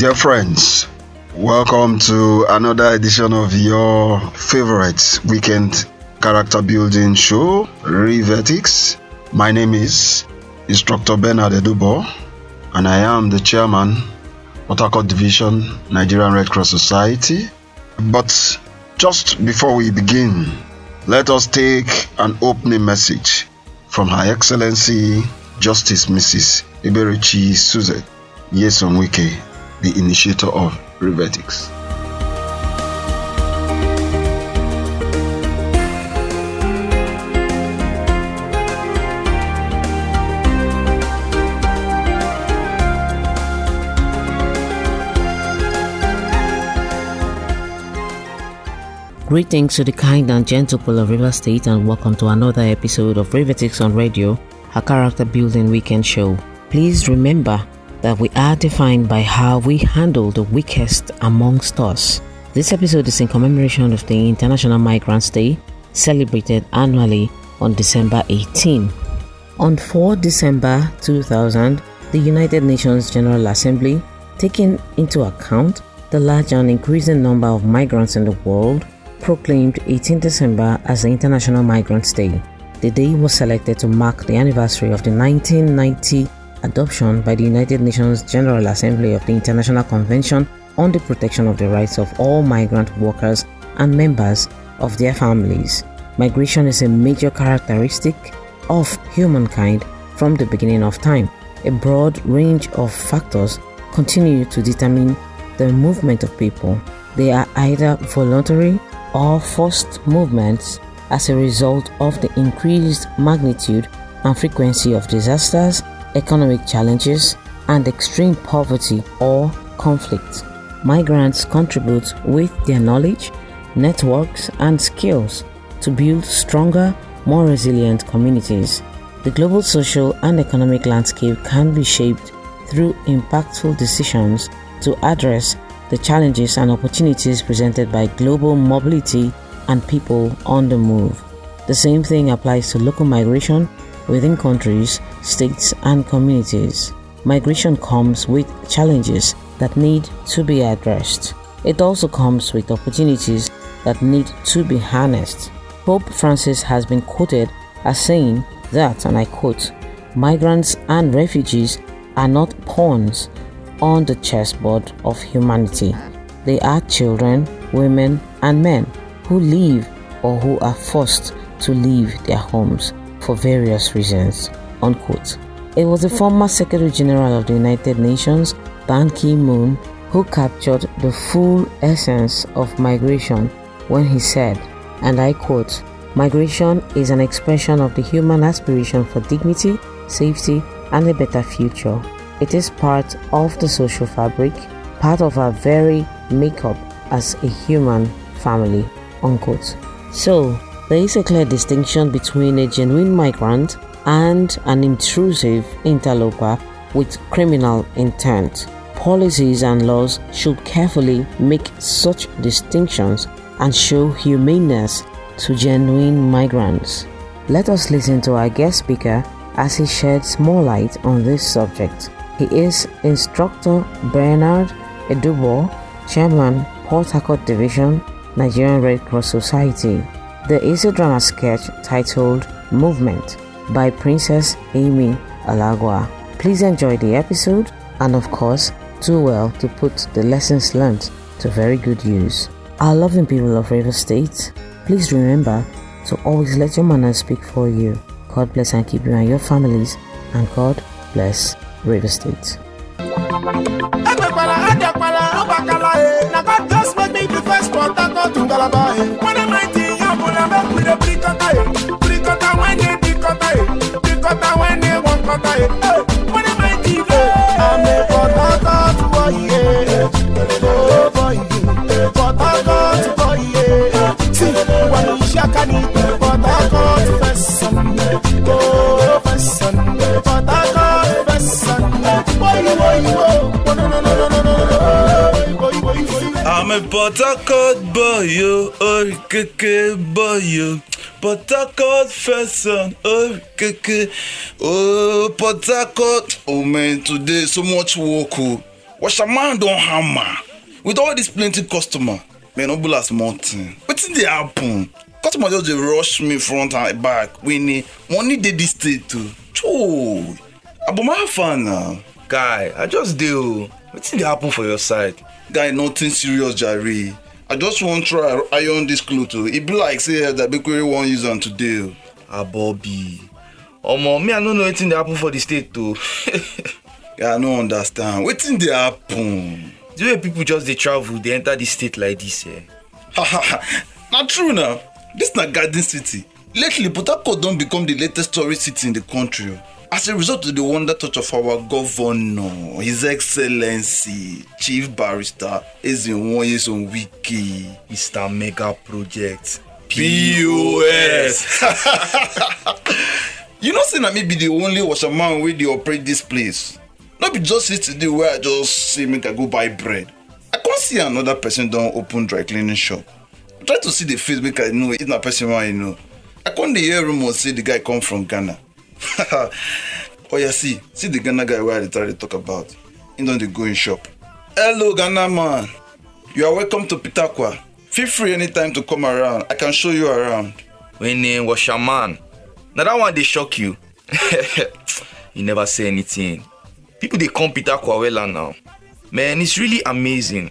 Dear friends, welcome to another edition of your favorite weekend character building show, Rivetics. My name is Instructor Bernard Edubo, and I am the chairman, Port Harcourt Division, Nigerian Red Cross Society. But just before we begin, let us take an opening message from Her Excellency Justice Mrs. Eberechi Suzette Nyesom Wike, the initiator of Rivetics. Greetings to the kind and gentle people of River State, and welcome to another episode of Rivetics on Radio, a character building weekend show. Please remember that we are defined by how we handle the weakest amongst us. This episode is in commemoration of the International Migrants' Day, celebrated annually on December 18. On 4 December 2000, the United Nations General Assembly, taking into account the large and increasing number of migrants in the world, proclaimed 18 December as the International Migrants' Day. The day was selected to mark the anniversary of the 1990 adoption by the United Nations General Assembly of the International Convention on the Protection of the Rights of all Migrant Workers and Members of their Families. Migration is a major characteristic of humankind from the beginning of time. A broad range of factors continue to determine the movement of people. They are either voluntary or forced movements as a result of the increased magnitude and frequency of disasters, economic challenges, and extreme poverty or conflict. Migrants contribute with their knowledge, networks, and skills to build stronger, more resilient communities. The global social and economic landscape can be shaped through impactful decisions to address the challenges and opportunities presented by global mobility and people on the move. The same thing applies to local migration within countries, states, and communities. Migration comes with challenges that need to be addressed. It also comes with opportunities that need to be harnessed. Pope Francis has been quoted as saying that, and I quote, "Migrants and refugees are not pawns on the chessboard of humanity. They are children, women, and men who leave or who are forced to leave their homes for various reasons," unquote. It was the former Secretary General of the United Nations, Ban Ki-moon, who captured the full essence of migration when he said, and I quote, "Migration is an expression of the human aspiration for dignity, safety, and a better future. It is part of the social fabric, part of our very makeup as a human family," unquote. So, there is a clear distinction between a genuine migrant and an intrusive interloper with criminal intent. Policies and laws should carefully make such distinctions and show humaneness to genuine migrants. Let us listen to our guest speaker as he sheds more light on this subject. He is Instructor Bernard Edubo, Chairman, Port Harcourt Division, Nigerian Red Cross Society. There is a drama sketch titled Movement by Princess Amy Alagwa. Please enjoy the episode and, of course, do well to put the lessons learned to very good use. Our loving people of River State, please remember to always let your manners speak for you. God bless and keep you and your families, and God bless River State. I'm a Port Harcourt boy, yo, oh, keke boy, yo. Port Harcourt person, oh, keke, oh, Port Harcourt. Oh man, today so much work, oh. washerman don hammer with all this plenty customer. Man, no be last month. Wetin dey happen? Customer just dey rush me front and back. Winnie, money dey this state too. Choo, aboma fan now. Guy, I just do. Wetin dey happen for your side? Guy, nothing serious, Jare. I just wan try iron this cloth. E be like say that bakery wan use am today. Bobby. Omo, me I no know wetin dey happen for the state too. I no understand. Wetin dey happen? The way people just dey travel, they enter the state like this, eh? Na true now. This na Garden City. Lately, Port Harcourt don become the latest tourist city in the country. As a result of the wonder touch of our governor, His Excellency, Chief Barrister Ezenwoye Sonwike, Mr. Mega Project. POS. You know say na me be the only washerman wey dey operate this place. No be just yesterday where I just say make I go buy bread. I can't see another person don open dry cleaning shop. I try to see the face make I know if na person wey I know. I can't hear rumors say the guy come from Ghana. Oh yeah, see the Ghana guy where I try to talk about. He don dey go in shop. Hello Ghana man, you are welcome to Pitakwa. Feel free anytime to come around. I can show you around. When name was Shaman. Now that one they shock you. You never say anything. People they come Peter Kwawela now. Man, it's really amazing.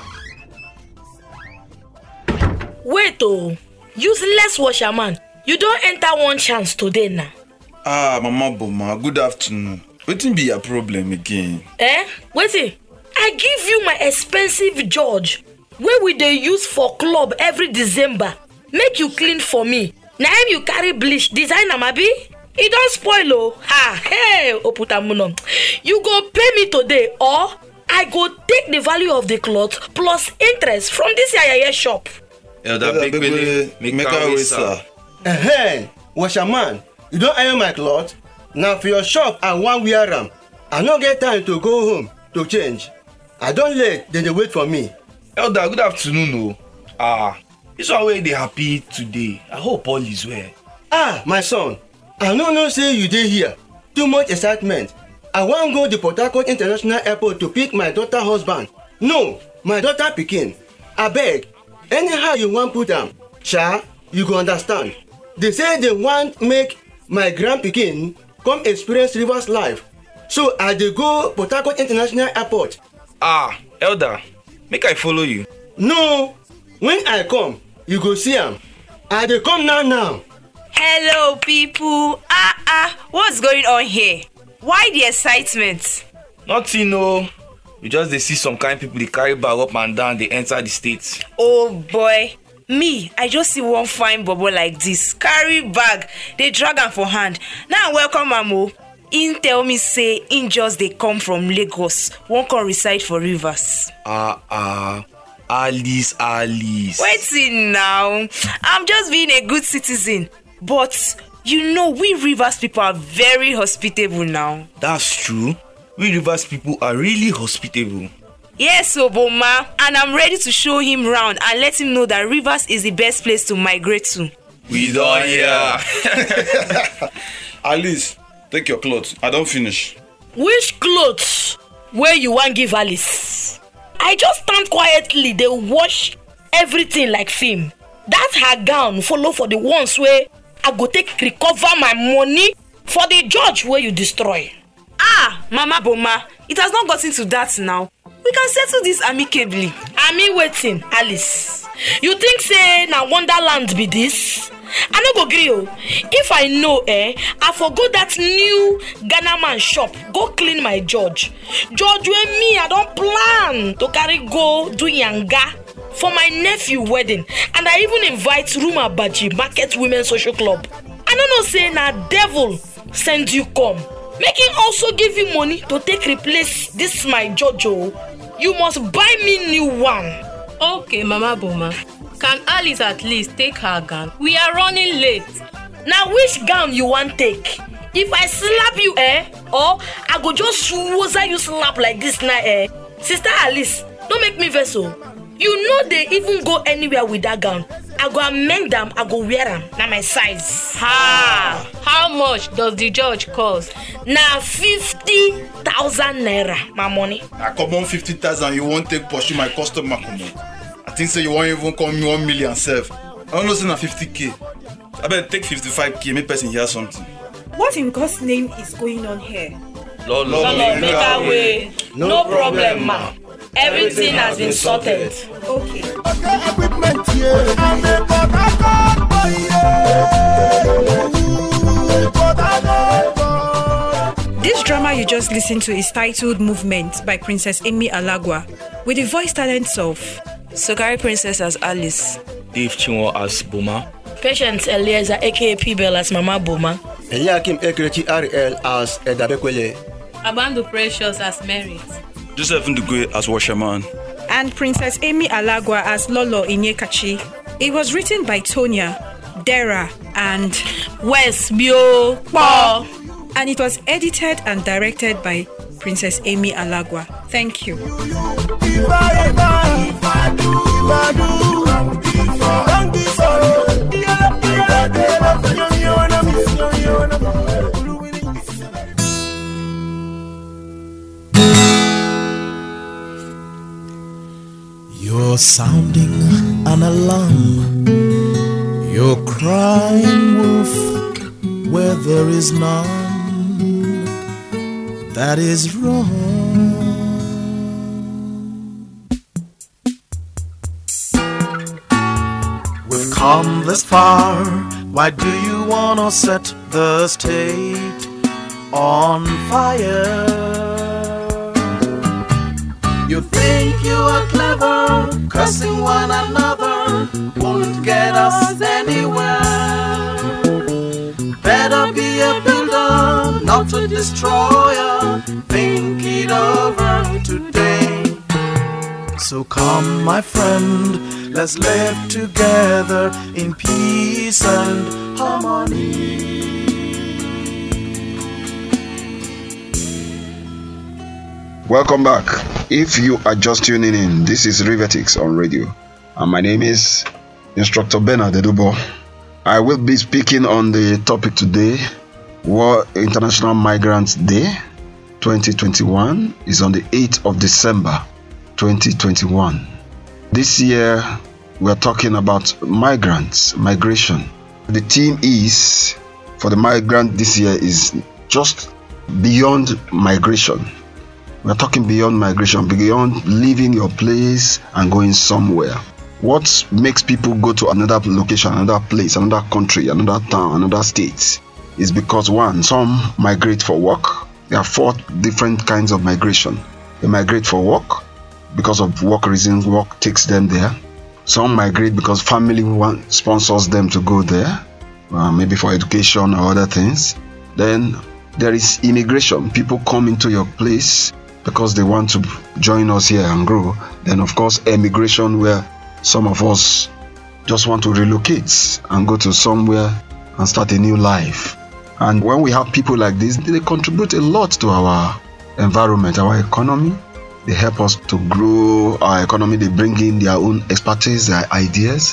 Wait oh, useless washerman. You don't enter one chance today now. Mama Boma, good afternoon. Wetin be your problem again? Wait, I give you my expensive George where we dey use for club every December. Make you clean for me. Now you carry bleach design am abi? E don spoil oh. Hey, Oputamuno. You go pay me today or I go take the value of the cloth plus interest from this yaya shop. Elder Begbele, make a way, sir. Washerman, you don't iron my cloth? Now for your shop I wan wear am. I no get time to go home to change. I don late, then they wait for me. Elder, good afternoon. This one way they happy today. I hope all is well. My son, I no know say you dey here. Too much excitement. I wan go the Port Harcourt International Airport to pick my daughter husband. No, my daughter pikin. Abeg, anyhow you wan put am, sha, you go understand. They say they want make my grand pikin come experience Rivers life. So I dey go Port Harcourt International Airport. Elder, make I follow you. No, when I come, you go see am. I dey come now. Hello people. What's going on here? Why the excitement? Nothing, no. You just they see some kind of people they carry bag up and down, they enter the states. Oh boy. Me, I just see one fine bubble like this. Carry bag, they drag am for hand. Now welcome Mamo. In tell me say in just they come from Lagos. Won't come reside for Rivers. Alice. Waiting now. I'm just being a good citizen. But you know we Rivers people are very hospitable now. That's true. We Rivers people are really hospitable. Yes, Oboma, and I'm ready to show him round and let him know that Rivers is the best place to migrate to. We don't hear. Alice, take your clothes. I don't finish. Which clothes where you want give Alice? I just stand quietly, they wash everything like film. That her gown follow for the ones where I go take recover my money for the judge where you destroy. Mama Boma, it has not gotten to that now. We can settle this amicably. Waiting, Alice. You think say na Wonderland be this? I no go gree o. If I know I forgo that new Ghana man shop, go clean my George. George wey me I don plan to carry go do yanga for my nephew wedding, and I even invite Ruma Baji Market Women Social Club. I no know say na devil send you come. Make him also give you money to take replace this my Jojo. You must buy me new one. Okay, Mama Boma. Can Alice at least take her gown? We are running late. Now which gown you want take? If I slap you, or I go just woza you slap like this now, Sister Alice, don't make me vessel. You know they even go anywhere with that gown. I go amend them, I go wear them. Now my size. Ha! How much does the judge cost? Now 50,000 naira, my money. I come on 50,000, you won't take pursue my customer come on. I think so you won't even call me 1 million self. I don't know say na 50k. I better take 55k, make person hear something. What in God's name is going on here? Lolo, make our way. No problem, ma. Everything has been sorted. Okay. This drama you just listened to is titled Movement by Princess Amy Alagwa, with the voice talents of Sogari Princess as Alice, Dave Chinwo as Boma, Patience Eliezer, aka P-Bell as Mama Boma, Eliakim Ekrechi RL as Edabekwele, Abando Precious as Merit, Joseph Ndugwe as Washerman, and Princess Amy Alagwa as Lolo Inyekachi. It was written by Tonya, Dara, and Wes Bio Paul. And it was edited and directed by Princess Amy Alagwa. Thank you. You're sounding an alarm. You're crying wolf where there is none. That is wrong. We've come this far. Why do you wanna set the state on fire? You think you are clever, cursing one another won't get us anywhere. Better be a builder, not a destroyer. Think it over today. So come, my friend, let's live together in peace and harmony. Welcome back. If you are just tuning in, this is Rivetics on radio, and my name is Instructor Bernard Edubo. I will be speaking on the topic today. World International Migrants Day 2021 is on the 8th of December 2021. This year we are talking about migrants, migration. The theme is for the migrant this year is just beyond migration. We are talking beyond migration, beyond leaving your place and going somewhere. What makes people go to another location, another place, another country, another town, another state is because one, some migrate for work. There are 4 different kinds of migration. They migrate for work because of work reasons, work takes them there. Some migrate because family sponsors them to go there, maybe for education or other things. Then there is immigration. People come into your place because they want to join us here and grow. Then of course emigration, where some of us just want to relocate and go to somewhere and start a new life. And when we have people like this, they contribute a lot to our environment, our economy. They help us to grow our economy. They bring in their own expertise, their ideas.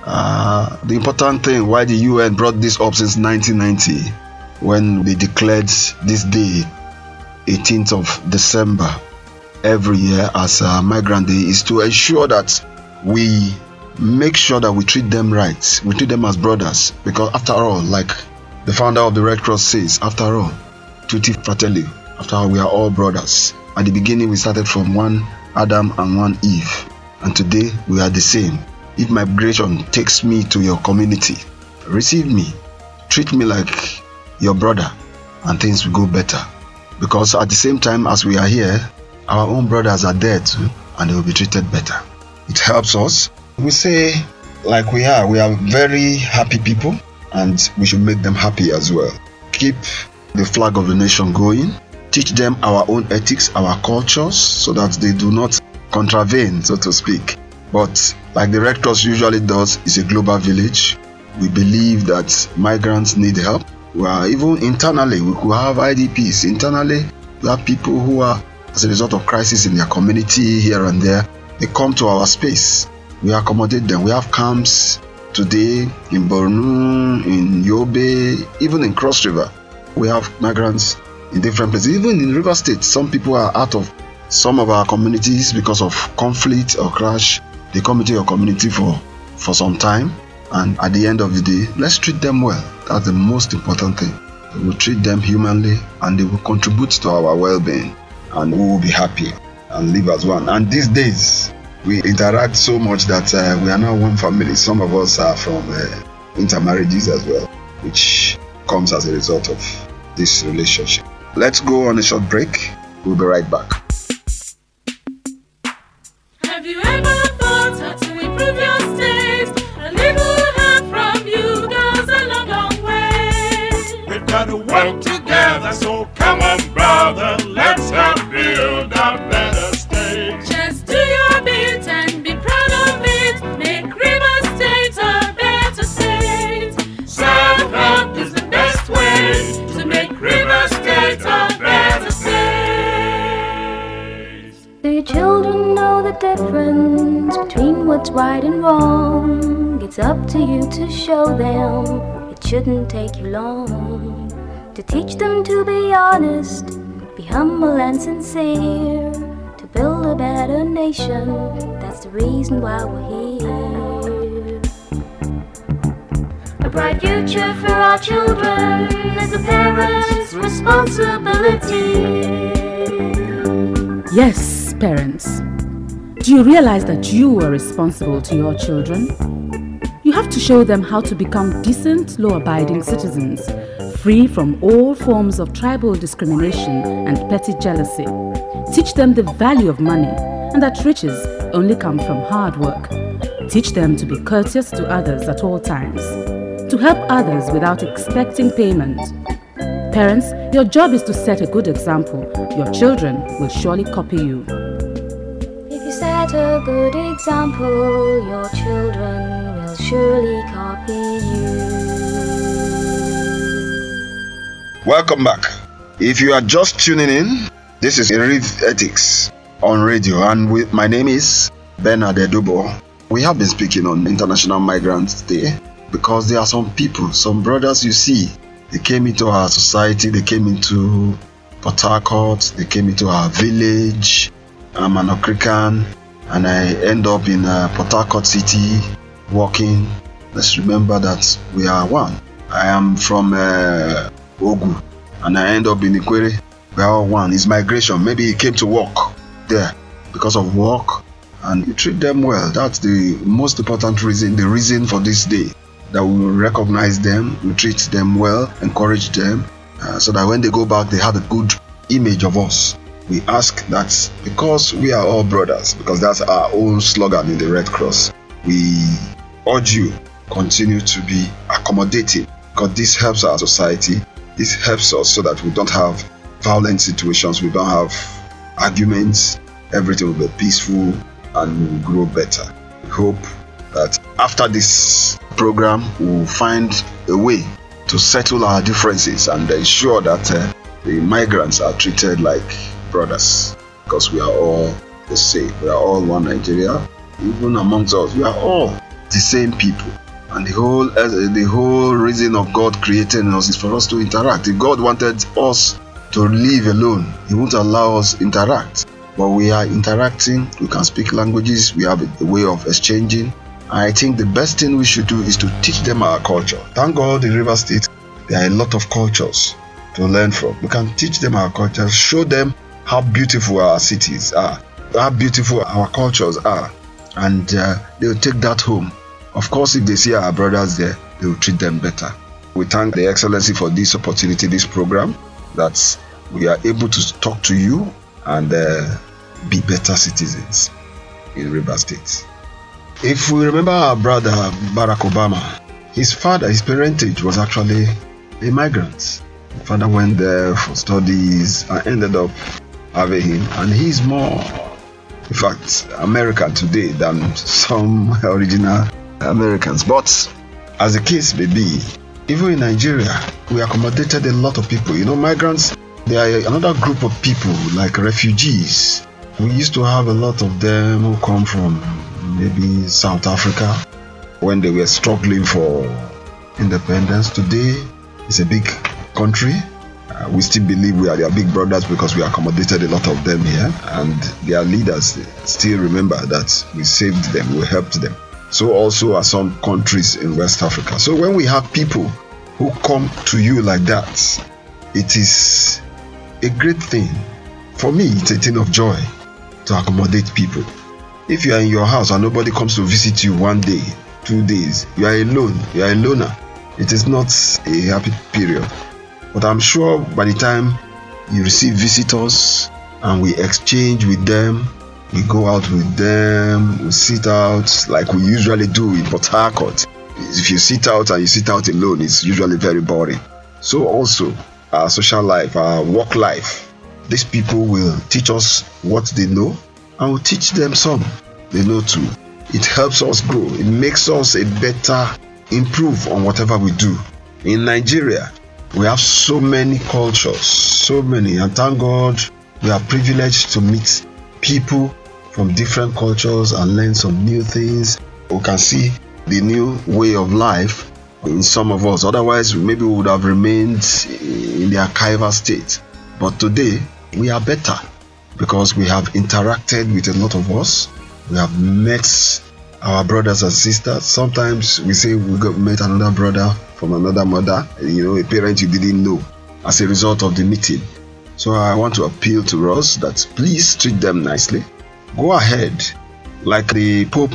The important thing why the UN brought this up since 1990, when they declared this day, 18th of December, every year as a Migrant Day, is to ensure that we make sure that we treat them right. We treat them as brothers, because after all, like the founder of the Red Cross says, after all, tutti fratelli, after all, we are all brothers. At the beginning, we started from one Adam and one Eve, and today we are the same. If migration takes me to your community, receive me, treat me like your brother, and things will go better. Because at the same time as we are here, our own brothers are there too, and they will be treated better. It helps us. We say, like we are very happy people, and we should make them happy as well. Keep the flag of the nation going. Teach them our own ethics, our cultures, so that they do not contravene, so to speak. But like the Red Cross usually does, it's a global village. We believe that migrants need help. Even internally, we could have IDPs. Internally, we have people who are, as a result of crisis in their community here and there, they come to our space. We accommodate them. We have camps Today, in Borno, in Yobe, even in Cross River, we have migrants in different places. Even in River State, some people are out of some of our communities because of conflict or clash. They come into your community for some time, and at the end of the day, let's treat them well. That's the most important thing. We will treat them humanly, and they will contribute to our well-being, and we will be happy and live as one. And these days, we interact so much that we are now one family. Some of us are from intermarriages as well, which comes as a result of this relationship. Let's go on a short break. We'll be right back. Have you ever thought how to improve your state? A little help from you goes a long, long way. We've got to work together, so come on, brother, let's help build a better state. Just do your bit and be proud of it. Make River State a better state. Self-help is the best way to make River State a better state. Do your children know the difference between what's right and wrong? It's up to you to show them. It shouldn't take you long to teach them to be honest, be humble and sincere, to build a better nation. That's the reason why we're here. A bright future for our children is a parent's responsibility. Yes, parents. Do you realize that you are responsible to your children? You have to show them how to become decent, law-abiding citizens, free from all forms of tribal discrimination and petty jealousy. Teach them the value of money and that riches only come from hard work. Teach them to be courteous to others at all times, to help others without expecting payment. Parents, your job is to set a good example. Your children will surely copy you. If you set a good example, your children will surely copy you. Welcome back. If you are just tuning in, this is Rev Ethics on radio, and my name is Bernard Edubo. We have been speaking on International Migrants Day because there are some people, some brothers you see, they came into our society, they came into Port Harcourt, they came into our village. I'm an Okrikan, and I end up in Port Harcourt City working. Let's remember that we are one. I am from Ogu, and I end up in Ikwere. We are all one. It's migration. Maybe he came to work there because of work, and you treat them well. That's the most important reason, the reason for this day, that we will recognize them, we treat them well, encourage them, so that when they go back, they have a good image of us. We ask that because we are all brothers, because that's our own slogan in the Red Cross, we urge you continue to be accommodating, because this helps our society. This helps us so that we don't have violent situations, we don't have arguments, everything will be peaceful and will grow better. We hope that after this program, we'll find a way to settle our differences and ensure that the migrants are treated like brothers, because we are all the same. We are all one Nigeria. Even amongst us, we are all the same people. And the whole reason of God creating us is for us to interact. If God wanted us to live alone, He won't allow us to interact. But we are interacting. We can speak languages. We have a way of exchanging. I think the best thing we should do is to teach them our culture. Thank God in River State, there are a lot of cultures to learn from. We can teach them our culture, show them how beautiful our cities are, how beautiful our cultures are, and they will take that home. Of course, if they see our brothers there, they will treat them better. We thank the Excellency for this opportunity, this program, that we are able to talk to you and be better citizens in River State. If we remember our brother Barack Obama, his parentage was actually a migrant. His father went there for studies and ended up having him, and he's more, in fact, American today than some original Americans. But as the case may be, even in Nigeria, we accommodated a lot of people. You know, migrants, they are another group of people like refugees. We used to have a lot of them who come from maybe South Africa, when they were struggling for independence. Today, it's a big country. We still believe we are their big brothers because we accommodated a lot of them here, and their leaders still remember that we saved them, we helped them. So also are some countries in West Africa. So when we have people who come to you like that, it is a great thing. For me, it's a thing of joy to accommodate people. If you are in your house and nobody comes to visit you 1 day, 2 days, you are alone, you are a loner, it is not a happy period. But I'm sure by the time you receive visitors and we exchange with them, we go out with them, we sit out like we usually do in Port Harcourt. If you sit out and you sit out alone, it's usually very boring. So also, our social life, our work life, these people will teach us what they know and we'll teach them some they know too. It helps us grow. It makes us a better improve on whatever we do. In Nigeria, we have so many cultures, so many, and thank God we are privileged to meet people from different cultures and learn some new things. We can see the new way of life in some of us. Otherwise, maybe we would have remained in the archival state. But today, we are better because we have interacted with a lot of us. We have met our brothers and sisters. Sometimes we say we met another brother from another mother, a parent you didn't know as a result of the meeting. So I want to appeal to us that please treat them nicely. Go ahead, like the Pope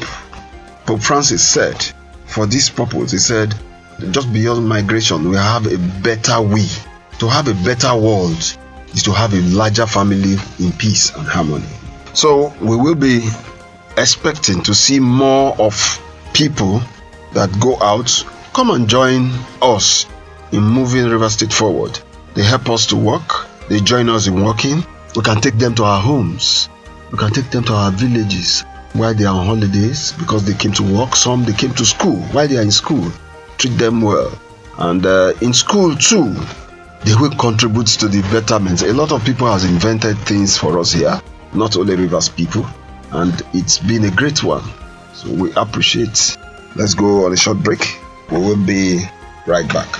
Francis said, for this purpose, he said, just beyond migration, we have a better way. To have a better world is to have a larger family in peace and harmony. So we will be expecting to see more of people that go out. Come and join us in moving River State forward. They help us to work. They join us in working. We can take them to our homes. We can take them to our villages while they are on holidays because they came to work. Some they came to school while they are in school. Treat them well. And in school too, they will contribute to the betterment. A lot of people have invented things for us here, not only Rivers people, and it's been a great one. So we appreciate. Let's go on a short break. We will be right back.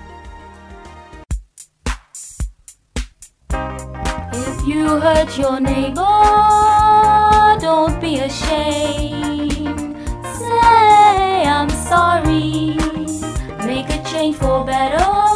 If you hurt your neighbor, don't be ashamed. Say I'm sorry. Make a change for better,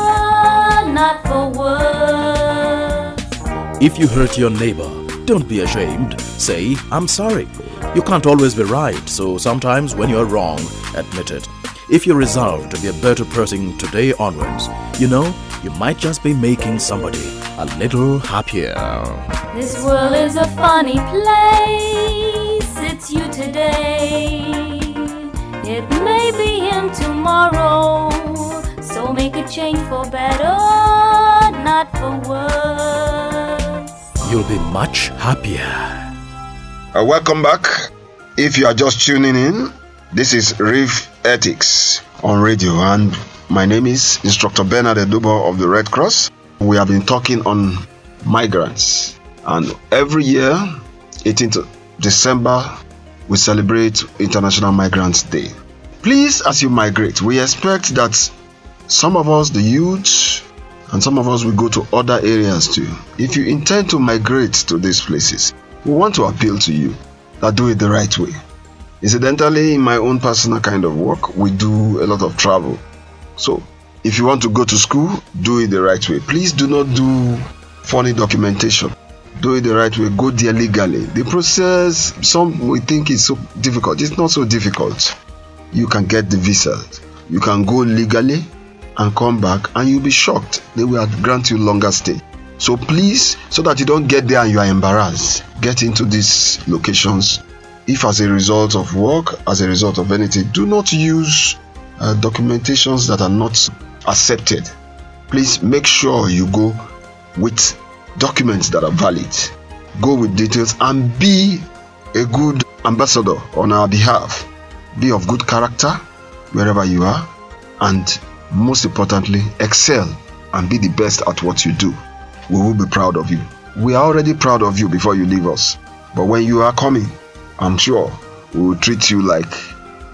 not for worse. If you hurt your neighbor, don't be ashamed. Say, I'm sorry. You can't always be right, so sometimes when you're wrong, admit it. If you resolve to be a better person today onwards, you might just be making somebody a little happier. This world is a funny place. It's you today. It may be him tomorrow. So make a change for better, not for worse. You'll be much happier. Welcome back. If you are just tuning in, this is Reef Ethics on radio, and my name is Instructor Bernard Edubo of the Red Cross. We have been talking on migrants, and every year, 18th December, we celebrate International Migrants Day. Please, as you migrate, we expect that some of us, the youth, and some of us will go to other areas too. If you intend to migrate to these places, we want to appeal to you that do it the right way. Incidentally, in my own personal kind of work, we do a lot of travel. So, if you want to go to school, do it the right way. Please do not do funny documentation. Do it the right way. Go there legally. The process, some will think is so difficult. It's not so difficult. You can get the visa. You can go legally and come back, and you'll be shocked. They will grant you longer stay. So please, so that you don't get there and you are embarrassed, get into these locations. If as a result of work, as a result of anything, do not use documentations that are not accepted. Please make sure you go with documents that are valid. Go with details and be a good ambassador on our behalf. Be of good character wherever you are, and most importantly, excel and be the best at what you do. We will be proud of you. We are already proud of you before you leave us. But when you are coming, I'm sure we will treat you like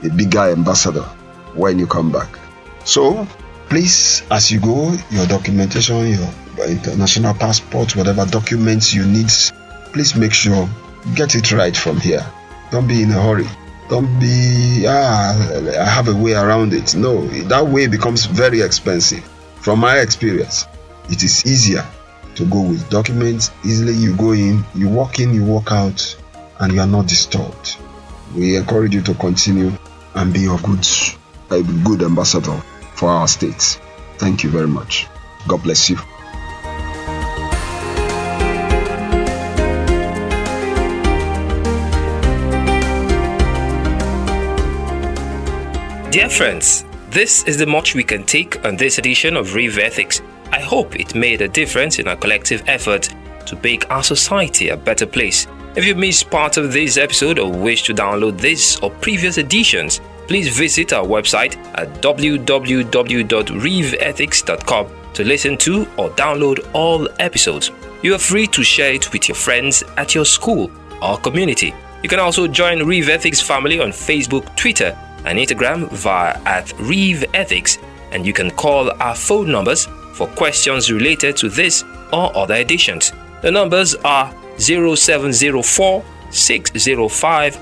a bigger ambassador when you come back. So, please, as you go, your documentation, your international passport, whatever documents you need, please make sure get it right from here. Don't be in a hurry. Don't be, I have a way around it. No, that way becomes very expensive. From my experience, it is easier to go with documents. Easily you go in, you walk out, and you are not disturbed. We encourage you to continue and be a good ambassador for our state. Thank you very much. God bless you. Dear friends, this is the much we can take on this edition of Rev Ethics. I hope it made a difference in our collective effort to make our society a better place. If you missed part of this episode or wish to download this or previous editions, please visit our website at www.revethics.com to listen to or download all episodes. You are free to share it with your friends at your school or community. You can also join Rev Ethics family on Facebook, Twitter, and Instagram via @ReveEthics, and you can call our phone numbers for questions related to this or other editions. The numbers are 0704 605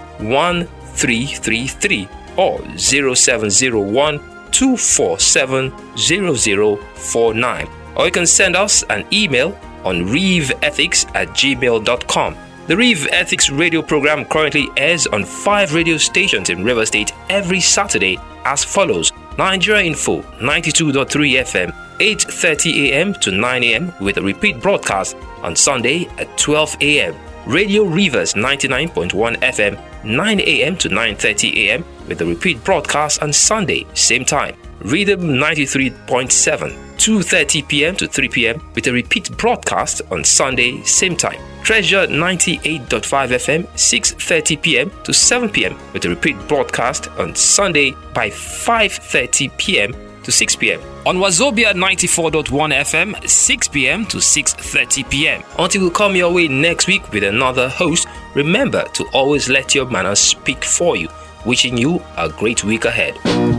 1333 or 0701 247 0049, or you can send us an email on revethics@gmail.com. The Rev Ethics radio program currently airs on 5 radio stations in Rivers State every Saturday as follows: Nigeria Info 92.3 FM, 8:30 a.m. to 9 a.m. with a repeat broadcast on Sunday at 12 a.m. Radio Rivers 99.1 FM, 9 a.m. to 9:30 a.m. with a repeat broadcast on Sunday, same time. Rhythm 93.7, 2:30 p.m. to 3 p.m. with a repeat broadcast on Sunday, same time. Treasure 98.5 FM, 6:30 p.m. to 7 p.m. with a repeat broadcast on Sunday by 5:30 p.m. to 6 p.m. On Wazobia 94.1 FM, 6 p.m. to 6:30 p.m. Until we come your way next week with another host, remember to always let your manners speak for you. Wishing you a great week ahead.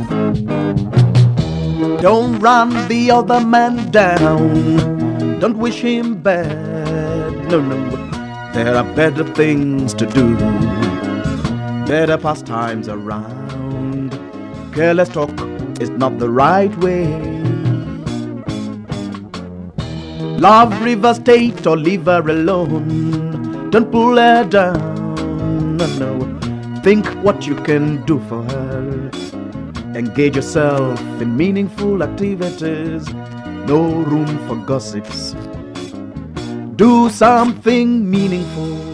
Don't run the other man down. Don't wish him bad. No. There are better things to do. Better pastimes around. Careless talk is not the right way. Love River State or leave her alone. Don't pull her down. No. Think what you can do for her. Engage yourself in meaningful activities. No room for gossips. Do something meaningful.